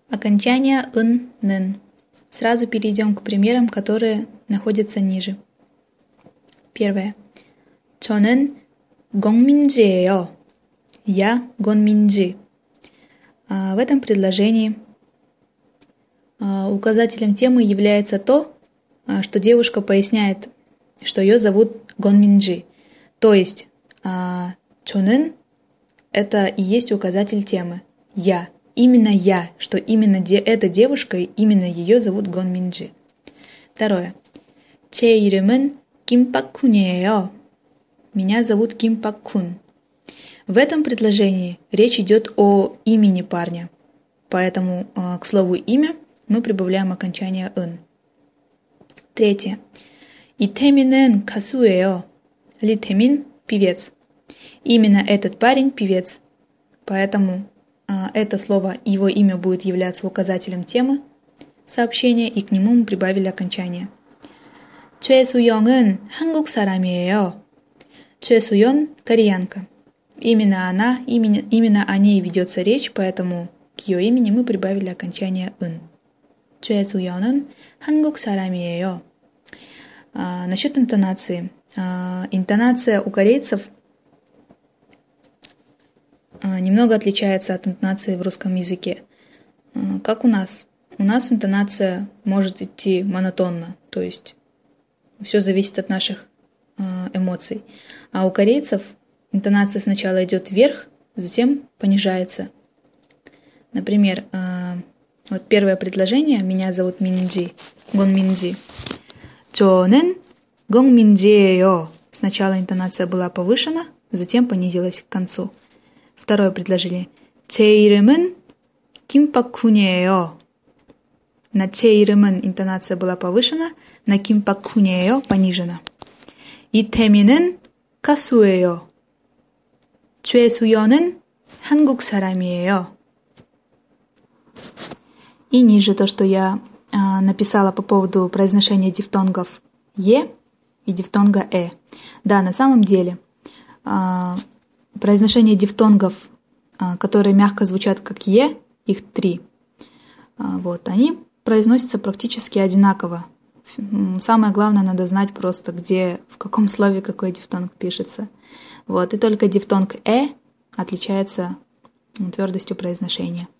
Окончание «ын», «нын». Сразу перейдем к примерам, которые находятся ниже. Первое. 저는 gon민지예요. Я гонминджи. В этом предложении указателем темы является то, что девушка поясняет, что ее зовут гонминджи. То есть 저는 это и есть указатель темы. Я. Именно я, что именно эта девушка, именно ее зовут гонминджи. Второе. 제 이름은 김박훈이에요. Меня зовут Ким Пак Кун. В этом предложении речь идет о имени парня. Поэтому к слову «имя» мы прибавляем окончание «은». Третье. 이태민은 가수예요. Литэмин – певец. Именно этот парень – певец. Поэтому это слово, его имя будет являться указателем темы сообщения, и к нему мы прибавили окончание. 최수영은 한국 사람이에요. 최수연 – кореянка. Именно о ней ведется речь, поэтому к ее имени мы прибавили окончание «은». 최수연은 한국 사람이에요. Насчет интонации. Интонация у корейцев немного отличается от интонации в русском языке. Как у нас? У нас интонация может идти монотонно, то есть все зависит от наших эмоций. А у корейцев интонация сначала идет вверх, затем понижается. Например, вот первое предложение «Меня зовут Минджи», Гонминджи. 저는 гонминджи예요. Сначала интонация была повышена, затем понизилась к концу. Второе предложение. 제 이름은 김박훈이에요. На 제 이름은 интонация была повышена, на 김박훈이에요 понижена. 이태민은 가수예요. 최수연은 한국 사람이에요. И ниже то, что я написала по поводу произношения дифтонгов «е» и дифтонга «э». Да, на самом деле произношение дифтонгов, которые мягко звучат как «е», их 3. Они произносятся практически одинаково. Самое главное, надо знать просто, где, в каком слове какой дифтонг пишется. И только дифтонг «э» отличается твердостью произношения.